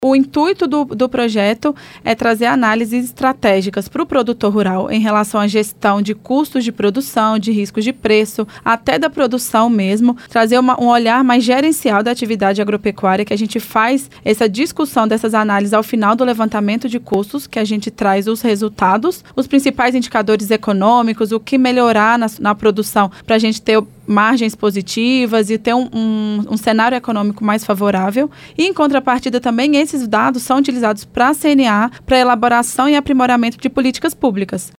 O intuito do projeto é trazer análises estratégicas para o produtor rural em relação à gestão de custos de produção, de riscos de preço, até da produção mesmo, trazer um olhar mais gerencial da atividade agropecuária, que a gente faz essa discussão dessas análises ao final do levantamento de custos, que a gente traz os resultados, os principais indicadores econômicos, o que melhorar na produção para a gente ter margens positivas e ter um cenário econômico mais favorável. E, em contrapartida, também esses dados são utilizados para a CNA, para elaboração e aprimoramento de políticas públicas.